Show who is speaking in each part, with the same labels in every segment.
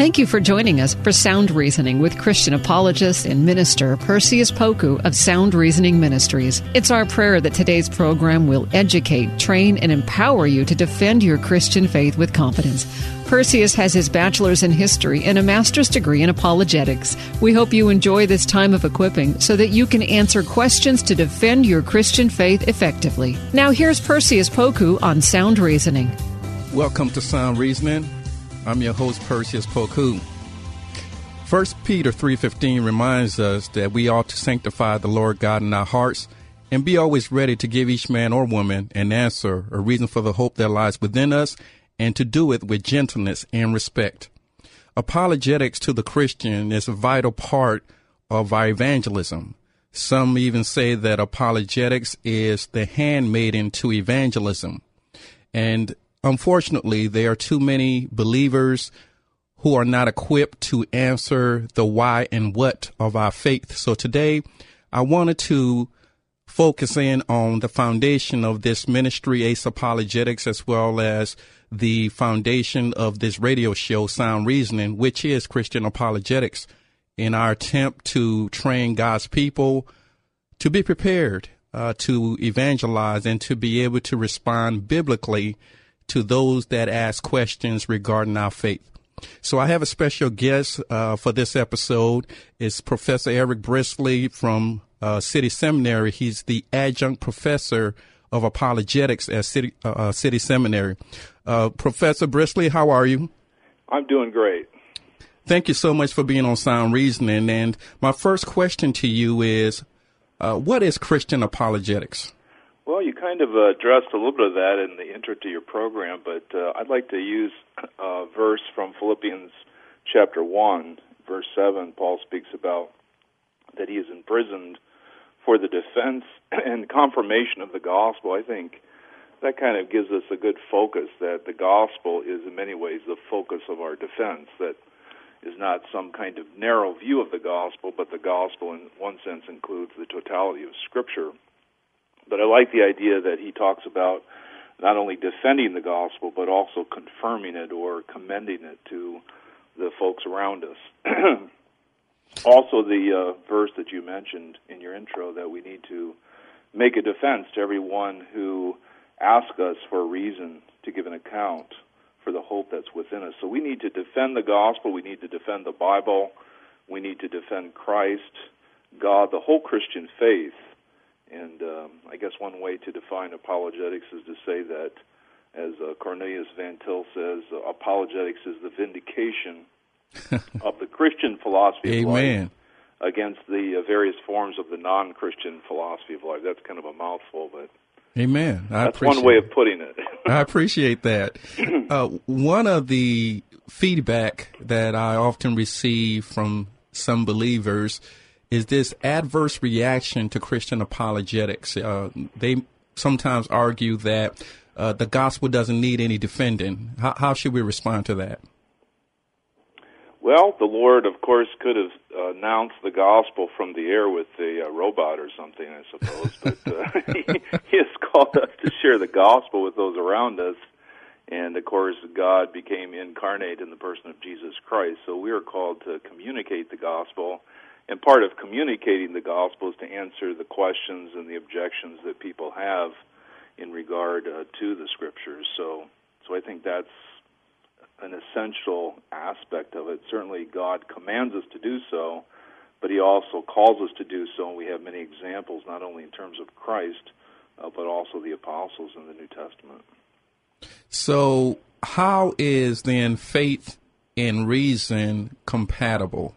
Speaker 1: Thank you for joining us for Sound Reasoning with Christian apologist and minister Perseus Poku of Sound Reasoning Ministries. It's our prayer that today's program will educate, train, and empower you to defend your Christian faith with confidence. Perseus has his bachelor's in history and a master's degree in apologetics. We hope you enjoy this time of equipping so that you can answer questions to defend your Christian faith effectively. Now here's Perseus Poku on Sound Reasoning.
Speaker 2: Welcome to Sound Reasoning. I'm your host, Perseus Poku. 1 Peter 3:15 reminds us that we ought to sanctify the Lord God in our hearts and be always ready to give each man or woman an answer, a reason for the hope that lies within us, and to do it with gentleness and respect. Apologetics to the Christian is a vital part of our evangelism. Some even say that apologetics is the handmaiden to evangelism. And unfortunately, there are too many believers who are not equipped to answer the why and what of our faith. So today, I wanted to focus in on the foundation of this ministry, Ace Apologetics, as well as the foundation of this radio show, Sound Reasoning, which is Christian apologetics, in our attempt to train God's people to be prepared to evangelize and to be able to respond biblically to those that ask questions regarding our faith. So I have a special guest for this episode. It's Professor Eric Brisley from City Seminary. He's the adjunct professor of apologetics at City Seminary. Professor Brisley, how are you?
Speaker 3: I'm doing great.
Speaker 2: Thank you so much for being on Sound Reasoning. And my first question to you is, what is Christian apologetics?
Speaker 3: Well, you kind of addressed a little bit of that in the intro to your program, but I'd like to use a verse from Philippians chapter 1, verse 7. Paul speaks about that he is imprisoned for the defense and confirmation of the gospel. I think that kind of gives us a good focus that the gospel is in many ways the focus of our defense, that is not some kind of narrow view of the gospel, but the gospel in one sense includes the totality of Scripture. But I like the idea that he talks about not only defending the gospel, but also confirming it or commending it to the folks around us. Also, the verse that you mentioned in your intro, that we need to make a defense to everyone who asks us for a reason to give an account for the hope that's within us. So we need to defend the gospel, we need to defend the Bible, we need to defend Christ, God, the whole Christian faith. And I guess one way to define apologetics is to say that, as Cornelius Van Til says, apologetics is the vindication of the Christian philosophy of life against the various forms of the non-Christian philosophy of life. That's kind of a mouthful, but
Speaker 2: amen.
Speaker 3: That's one way of putting it.
Speaker 2: I appreciate that. One of the feedback that I often receive from some believers is this adverse reaction to Christian apologetics. They sometimes argue that the gospel doesn't need any defending. How should we respond to that?
Speaker 3: Well, the Lord, of course, could have announced the gospel from the air with a robot or something, I suppose. But he has called us to share the gospel with those around us. And, of course, God became incarnate in the person of Jesus Christ. So we are called to communicate the gospel. And part of communicating the gospel is to answer the questions and the objections that people have in regard to the Scriptures. So I think that's an essential aspect of it. Certainly God commands us to do so, but he also calls us to do so, and we have many examples, not only in terms of Christ, but also the apostles in the New Testament.
Speaker 2: So how is then faith and reason compatible?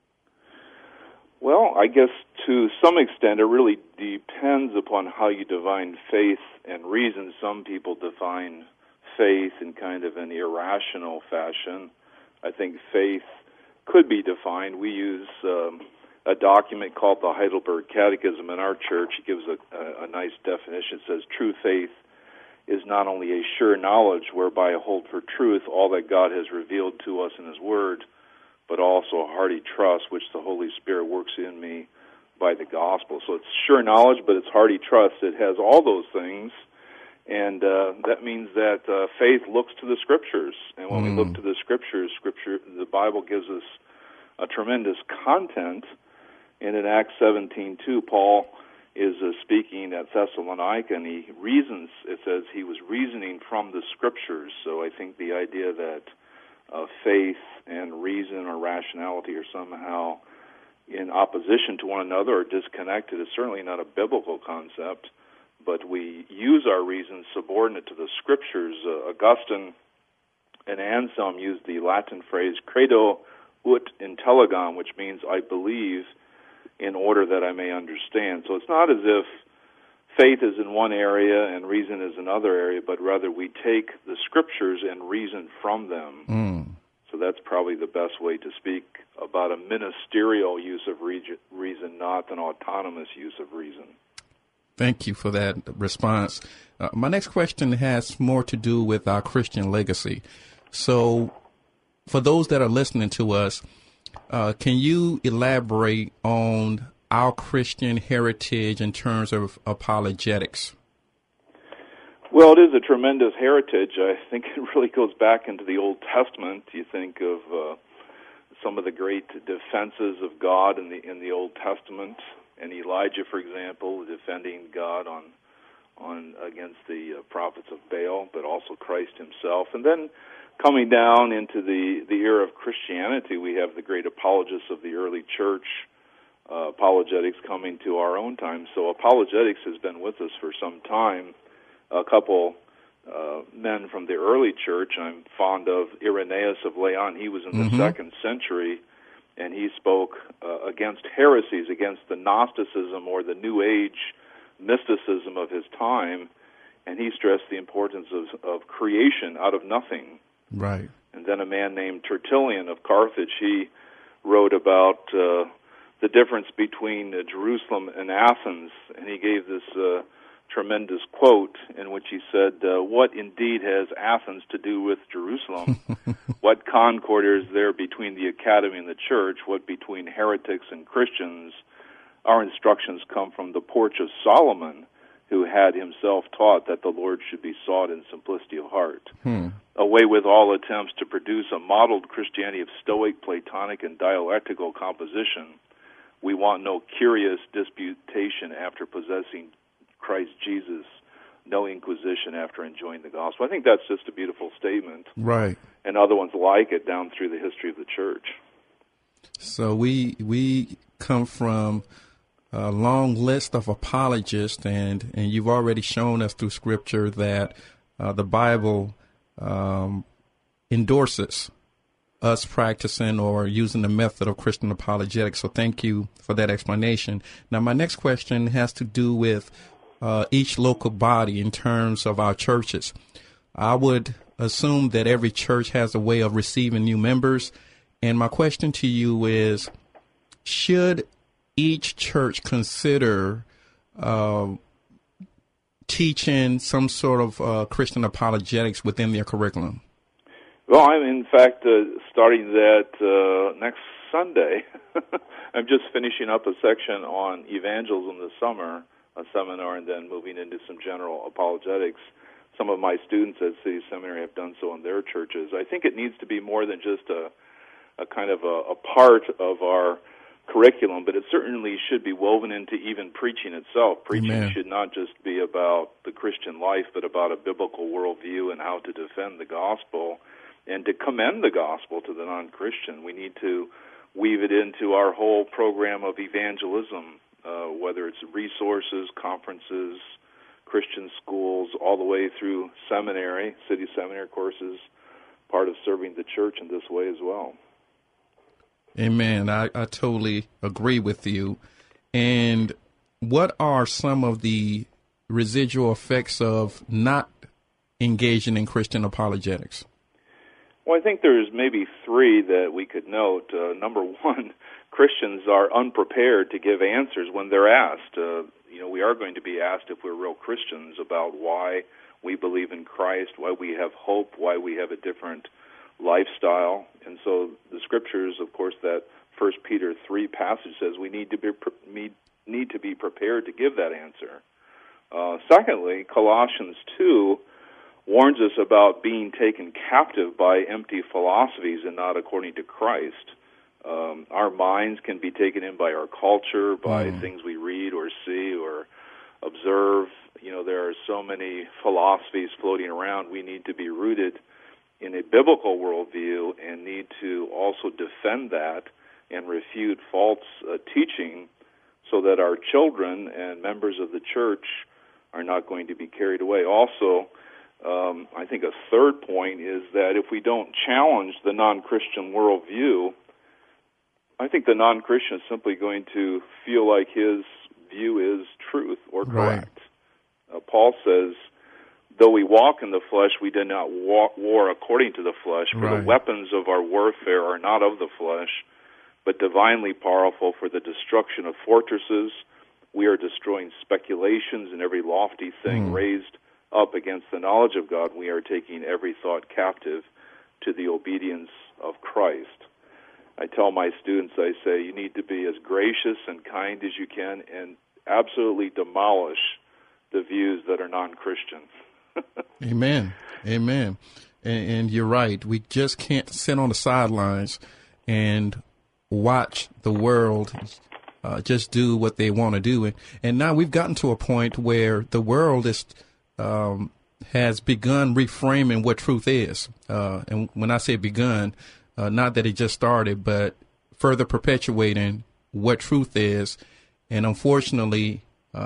Speaker 3: Well, I guess to some extent it really depends upon how you define faith and reason. Some people define faith in kind of an irrational fashion. I think faith could be defined. We use a document called the Heidelberg Catechism in our church. It gives a nice definition. It says, true faith is not only a sure knowledge whereby I hold for truth all that God has revealed to us in His Word, but also a hearty trust which the Holy Spirit works in me by the gospel. So it's sure knowledge, but it's hearty trust. It has all those things, And that means that faith looks to the Scriptures. And when we look to the Scriptures, the Bible gives us a tremendous content. And in Acts 17:2, Paul is speaking at Thessalonica, and he reasons, it says he was reasoning from the Scriptures. So I think the idea that faith and reason or rationality are somehow in opposition to one another or disconnected is certainly not a biblical concept, but we use our reason subordinate to the Scriptures. Augustine and Anselm used the Latin phrase credo ut intelligam, which means I believe in order that I may understand. So it's not as if faith is in one area and reason is in another area, but rather we take the Scriptures and reason from them. So that's probably the best way to speak about a ministerial use of reason, not an autonomous use of reason.
Speaker 2: Thank you for that response. My next question has more to do with our Christian legacy. So for those that are listening to us, can you elaborate on our Christian heritage in terms of apologetics?
Speaker 3: Well, it is a tremendous heritage. I think it really goes back into the Old Testament. You think of some of the great defenses of God in the Old Testament, and Elijah, for example, defending God on against the prophets of Baal, but also Christ himself. And then coming down into the era of Christianity, we have the great apologists of the early church, apologetics coming to our own time. So apologetics has been with us for some time. A couple men from the early church, I'm fond of Irenaeus of Leon. He was in the 2nd century, and he spoke against heresies, against the Gnosticism or the New Age mysticism of his time, and he stressed the importance of creation out of nothing.
Speaker 2: Right.
Speaker 3: And then a man named Tertullian of Carthage, he wrote about the difference between Jerusalem and Athens, and he gave this tremendous quote in which he said, what indeed has Athens to do with Jerusalem? What concord is there between the academy and the church? What between heretics and Christians? Our instructions come from the porch of Solomon, who had himself taught that the Lord should be sought in simplicity of heart. Away with all attempts to produce a modeled Christianity of Stoic, Platonic, and dialectical composition. We want no curious disputation after possessing Christ Jesus, no inquisition after enjoying the gospel. I think that's just a beautiful statement.
Speaker 2: Right.
Speaker 3: And other ones like it down through the history of the church.
Speaker 2: So we come from a long list of apologists, and you've already shown us through Scripture that the Bible endorses us practicing or using the method of Christian apologetics. So thank you for that explanation. Now, my next question has to do with each local body in terms of our churches. I would assume that every church has a way of receiving new members. And my question to you is, should each church consider teaching some sort of Christian apologetics within their curriculum?
Speaker 3: Well, I'm in fact starting that next Sunday. I'm just finishing up a section on evangelism this summer, a seminar, and then moving into some general apologetics. Some of my students at City Seminary have done so in their churches. I think it needs to be more than just a kind of a part of our curriculum, but it certainly should be woven into even preaching itself. Preaching
Speaker 2: Amen.
Speaker 3: should not just be about the Christian life, but about a biblical worldview and how to defend the gospel and to commend the gospel to the non-Christian. We need to weave it into our whole program of evangelism, whether it's resources, conferences, Christian schools, all the way through seminary, city seminary courses, part of serving the church in this way as well.
Speaker 2: Amen. I totally agree with you. And what are some of the residual effects of not engaging in Christian apologetics? Well,
Speaker 3: I think there's maybe three that we could note. Number one, Christians are unprepared to give answers when they're asked. We are going to be asked if we're real Christians about why we believe in Christ, why we have hope, why we have a different lifestyle. And so the Scriptures, of course, that 1 Peter 3 passage says we need to be prepared to give that answer. Secondly, Colossians 2 warns us about being taken captive by empty philosophies and not according to Christ. Our minds can be taken in by our culture, by things we read or see or observe. There are so many philosophies floating around. We need to be rooted in a biblical worldview and need to also defend that and refute false teaching so that our children and members of the church are not going to be carried away. Also, I think a third point is that if we don't challenge the non-Christian worldview, I think the non-Christian is simply going to feel like his view is truth or correct. Right. Paul says, though we walk in the flesh, we do not war according to the flesh, for the weapons of our warfare are not of the flesh, but divinely powerful for the destruction of fortresses. We are destroying speculations and every lofty thing raised up against the knowledge of God. We are taking every thought captive to the obedience of Christ. I tell my students, I say, you need to be as gracious and kind as you can and absolutely demolish the views that are non-Christian.
Speaker 2: Amen. Amen. And you're right. We just can't sit on the sidelines and watch the world just do what they want to do. And now we've gotten to a point where the world is has begun reframing what truth is. And when I say begun, not that it just started, but further perpetuating what truth is. And unfortunately,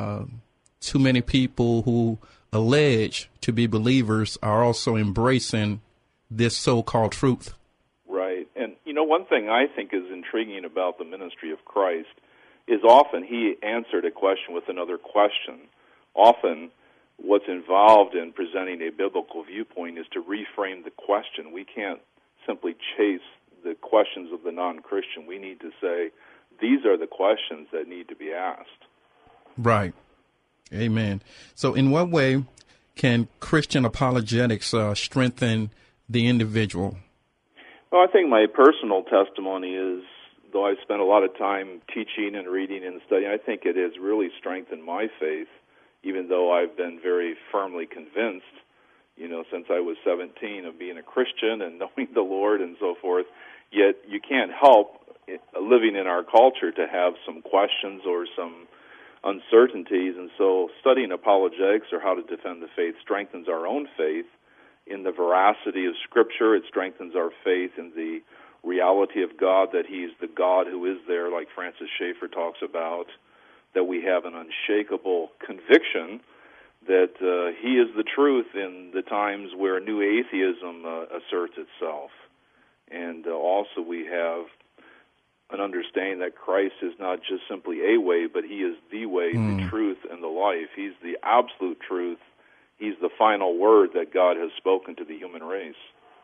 Speaker 2: too many people who allege to be believers are also embracing this so-called truth.
Speaker 3: Right. And, one thing I think is intriguing about the ministry of Christ is often he answered a question with another question. Often what's involved in presenting a biblical viewpoint is to reframe the question. We can't simply chase the questions of the non-Christian. We need to say, these are the questions that need to be asked.
Speaker 2: Right. Amen. So in what way can Christian apologetics strengthen the individual?
Speaker 3: Well, I think my personal testimony is, though I've spent a lot of time teaching and reading and studying, I think it has really strengthened my faith, even though I've been very firmly convinced, since I was 17 of being a Christian and knowing the Lord and so forth. Yet you can't help, living in our culture, to have some questions or some uncertainties, and so studying apologetics or how to defend the faith strengthens our own faith in the veracity of Scripture. It strengthens our faith in the reality of God, that He's the God who is there, like Francis Schaeffer talks about, that we have an unshakable conviction that He is the truth in the times where new atheism asserts itself. And also we have an understanding that Christ is not just simply a way, but He is the way, the truth, and the life. He's the absolute truth. He's the final word that God has spoken to the human race.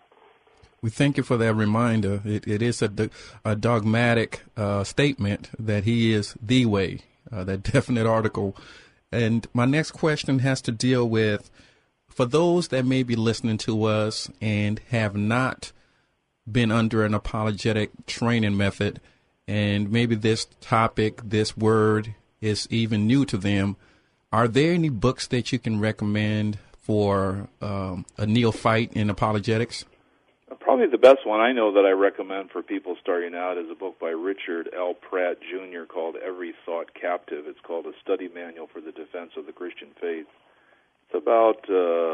Speaker 2: We thank you for that reminder. It is a dogmatic statement that He is the way, that definite article. And my next question has to deal with, for those that may be listening to us and have not been under an apologetic training method, and maybe this topic, this word is even new to them, are there any books that you can recommend for a neophyte in apologetics?
Speaker 3: Probably the best one I know that I recommend for people starting out is a book by Richard L. Pratt, Jr. called Every Thought Captive. It's called A Study Manual for the Defense of the Christian Faith. It's about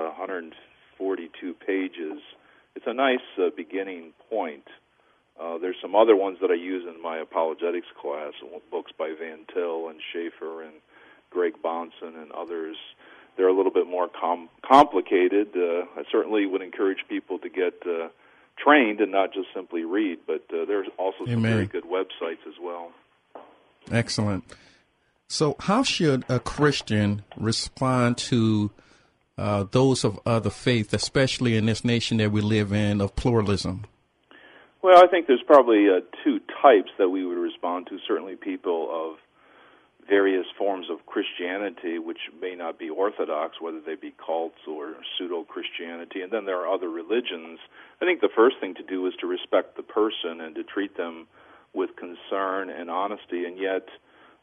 Speaker 3: 142 pages. It's a nice beginning point. There's some other ones that I use in my apologetics class, books by Van Til and Schaeffer and Greg Bahnsen and others. They're a little bit more complicated. I certainly would encourage people to get trained and not just simply read, but there's also some very good websites as well.
Speaker 2: Excellent. So how should a Christian respond to those of other faith, especially in this nation that we live in of pluralism?
Speaker 3: Well, I think there's probably two types that we would respond to. Certainly people of various forms of Christianity, which may not be orthodox, whether they be cults or pseudo-Christianity. And then there are other religions. I think the first thing to do is to respect the person and to treat them with concern and honesty, and yet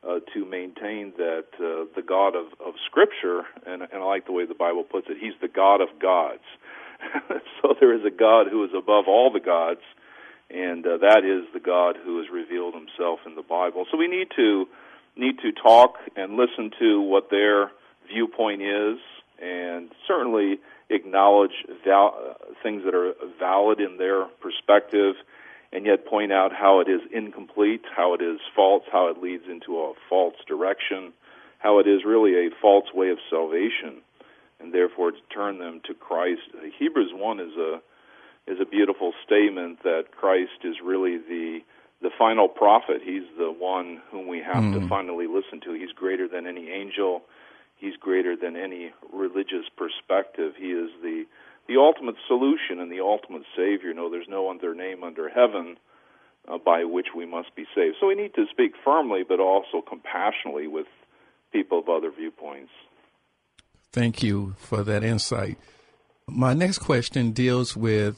Speaker 3: to maintain that the God of Scripture, and I like the way the Bible puts it, He's the God of gods. So there is a God who is above all the gods, and that is the God who has revealed Himself in the Bible. So we need to talk and listen to what their viewpoint is, and certainly acknowledge things that are valid in their perspective, and yet point out how it is incomplete, how it is false, how it leads into a false direction, how it is really a false way of salvation, and therefore to turn them to Christ. Hebrews 1 is a beautiful statement that Christ is really the final prophet. He's the one whom we have to finally listen to. He's greater than any angel. He's greater than any religious perspective. He is the ultimate solution and the ultimate Savior. No, there's no other name under heaven by which we must be saved. So we need to speak firmly, but also compassionately with people of other viewpoints.
Speaker 2: Thank you for that insight. My next question deals with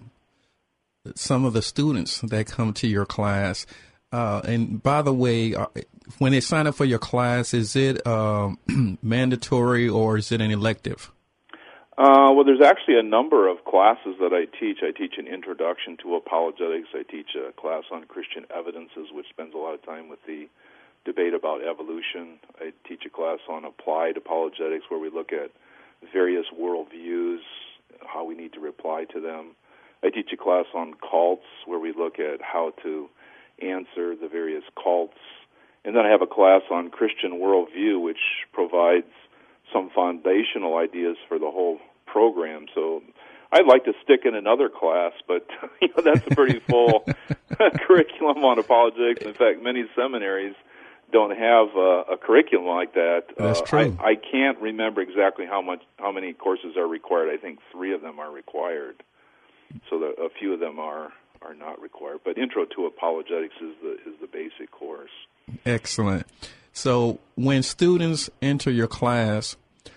Speaker 2: some of the students that come to your class. And by the way, when they sign up for your class, is it mandatory or is it an elective?
Speaker 3: Well, there's actually a number of classes that I teach. I teach an introduction to apologetics. I teach a class on Christian evidences, which spends a lot of time with the debate about evolution. I teach a class on applied apologetics, where we look at various worldviews, how we need to reply to them. I teach a class on cults, where we look at how to answer the various cults. And then I have a class on Christian worldview, which provides some foundational ideas for the whole program. So I'd like to stick in another class, but that's a pretty full curriculum on apologetics. In fact, many seminaries don't have a curriculum like that.
Speaker 2: That's true.
Speaker 3: I can't remember exactly how many courses are required. I think 3 of them are required. So a few of them are not required. But Intro to Apologetics is the basic course.
Speaker 2: Excellent. So when students enter your class,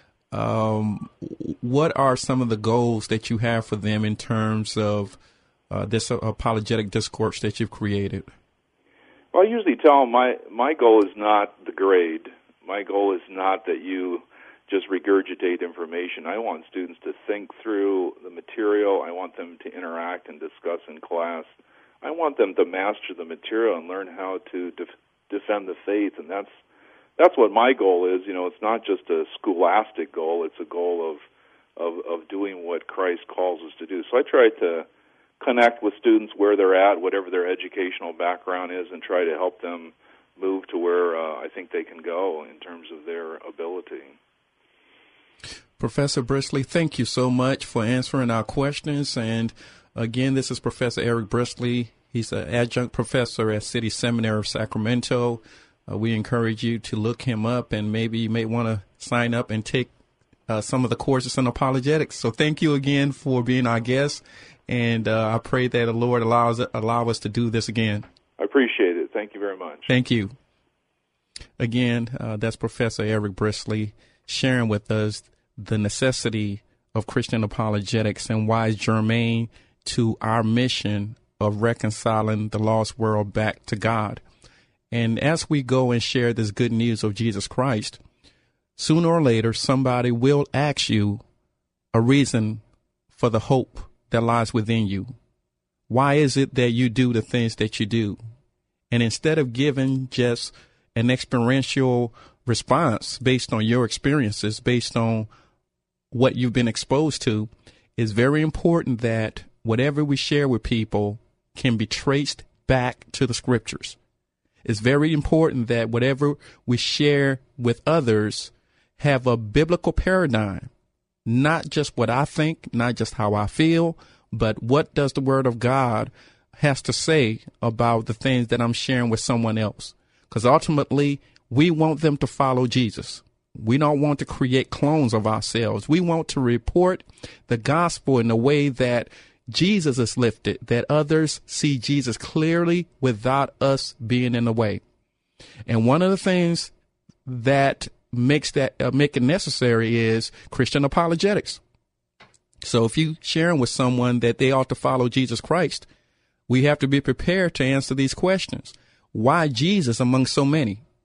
Speaker 2: what are some of the goals that you have for them in terms of this apologetic discourse that you've created?
Speaker 3: Well, I usually tell them my goal is not the grade. My goal is not that you just regurgitate information. I want students to think through the material. I want them to interact and discuss in class. I want them to master the material and learn how to defend the faith, and that's what my goal is. It's not just a scholastic goal. It's a goal of doing what Christ calls us to do. So I try to connect with students where they're at, whatever their educational background is, and try to help them move to where I think they can go in terms of their ability.
Speaker 2: Professor Brisley, thank you so much for answering our questions. And again, this is Professor Eric Brisley. He's an adjunct professor at City Seminary of Sacramento. We encourage you to look him up, and maybe you may want to sign up and take some of the courses on apologetics. So thank you again for being our guest, and I pray that the Lord allow us to do this again.
Speaker 3: I appreciate it. Thank you very much.
Speaker 2: Thank you. Again, that's Professor Eric Brisley sharing with us the necessity of Christian apologetics and why it's germane to our mission of reconciling the lost world back to God. And as we go and share this good news of Jesus Christ, sooner or later, somebody will ask you a reason for the hope that lies within you. Why is it that you do the things that you do? And instead of giving just an experiential response based on your experiences, based on what you've been exposed to, it's very important that whatever we share with people can be traced back to the Scriptures. It's very important that whatever we share with others have a biblical paradigm, not just what I think, not just how I feel, but what does the Word of God has to say about the things that I'm sharing with someone else. Because ultimately, we want them to follow Jesus. We don't want to create clones of ourselves. We want to report the gospel in a way that Jesus is lifted, that others see Jesus clearly without us being in the way. And one of the things that make it necessary is Christian apologetics. So if you sharing with someone that they ought to follow Jesus Christ, we have to be prepared to answer these questions. Why Jesus among so many?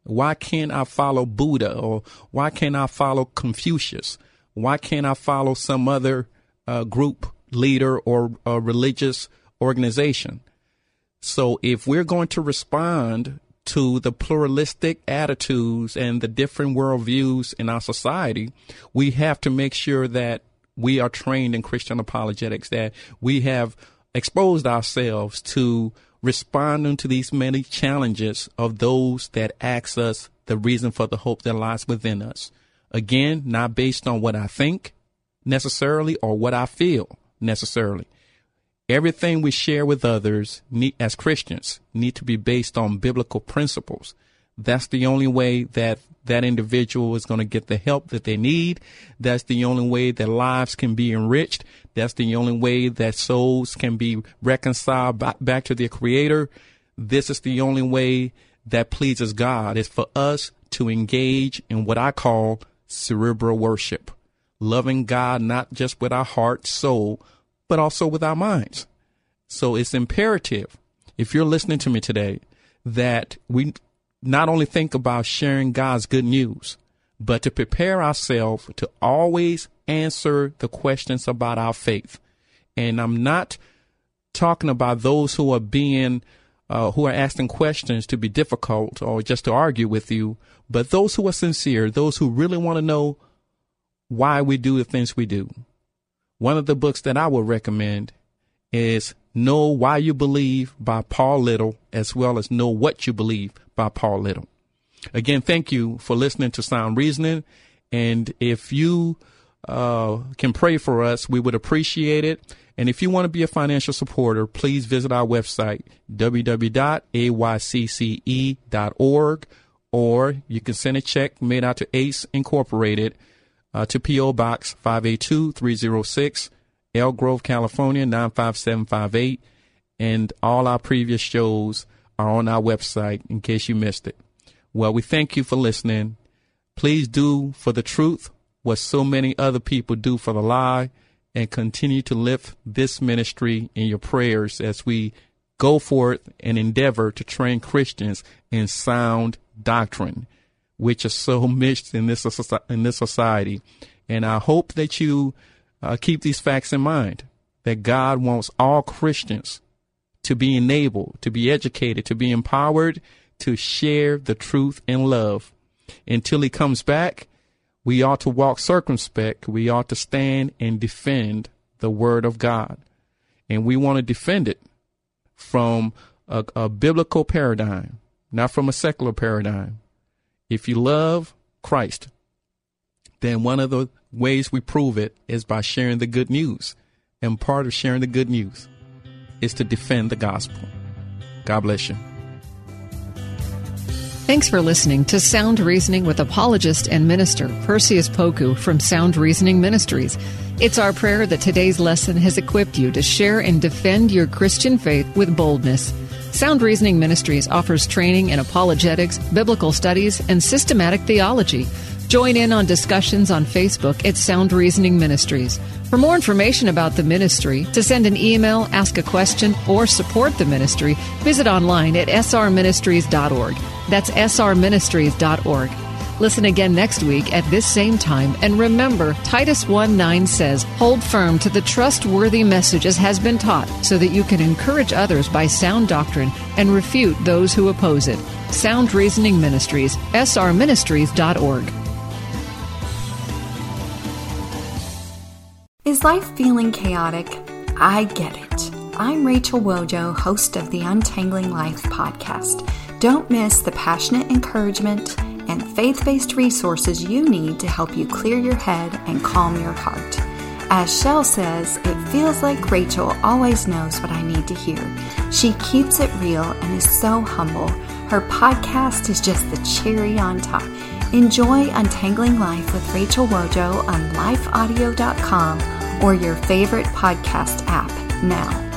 Speaker 2: Why can't I follow Buddha? Or why can't I follow Confucius? Why can't I follow some other group leader or religious organization? So if we're going to respond to the pluralistic attitudes and the different worldviews in our society, we have to make sure that we are trained in Christian apologetics, that we have exposed ourselves to responding to these many challenges of those that ask us the reason for the hope that lies within us. Again, not based on what I think necessarily or what I feel necessarily. Everything we share with others as Christians need to be based on biblical principles. That's the only way that that individual is going to get the help that they need. That's the only way that lives can be enriched. That's the only way that souls can be reconciled back to their Creator. This is the only way that pleases God, is for us to engage in what I call cerebral worship, loving God not just with our heart, soul, but also with our minds. So it's imperative, if you're listening to me today, that we not only think about sharing God's good news, but to prepare ourselves to always answer the questions about our faith. And I'm not talking about those who are asking questions to be difficult or just to argue with you, but those who are sincere, those who really want to know why we do the things we do. One of the books that I would recommend is Know Why You Believe by Paul Little, as well as Know What You Believe by Paul Little. Again, thank you for listening to Sound Reasoning. And if you can pray for us, we would appreciate it. And if you want to be a financial supporter, please visit our website, www.aycce.org, or you can send a check made out to ACE Incorporated to P.O. Box 582-306, Elk Grove, California, 95758. And all our previous shows are on our website in case you missed it. Well, we thank you for listening. Please do for the truth what so many other people do for the lie, and continue to lift this ministry in your prayers as we go forth and endeavor to train Christians in sound doctrine, which is so missed in this society. And I hope that you keep these facts in mind, that God wants all Christians to be enabled, to be educated, to be empowered, to share the truth in love. Until he comes back, we ought to walk circumspect. We ought to stand and defend the word of God. And we want to defend it from a biblical paradigm, not from a secular paradigm. If you love Christ, then one of the ways we prove it is by sharing the good news. And part of sharing the good news is to defend the gospel. God bless you.
Speaker 1: Thanks for listening to Sound Reasoning with apologist and minister Perseus Poku from Sound Reasoning Ministries. It's our prayer that today's lesson has equipped you to share and defend your Christian faith with boldness. Sound Reasoning Ministries offers training in apologetics, biblical studies, and systematic theology. Join in on discussions on Facebook at Sound Reasoning Ministries. For more information about the ministry, to send an email, ask a question, or support the ministry, visit online at srministries.org. That's srministries.org. Listen again next week at this same time, and remember, Titus 1:9 says, "Hold firm to the trustworthy message as has been taught, so that you can encourage others by sound doctrine and refute those who oppose it." Sound Reasoning Ministries, srministries.org.
Speaker 4: Is life feeling chaotic? I get it. I'm Rachel Wojo, host of the Untangling Life podcast. Don't miss the passionate encouragement and faith-based resources you need to help you clear your head and calm your heart. As Shell says, it feels like Rachel always knows what I need to hear. She keeps it real and is so humble. Her podcast is just the cherry on top. Enjoy Untangling Life with Rachel Wojo on lifeaudio.com or your favorite podcast app now.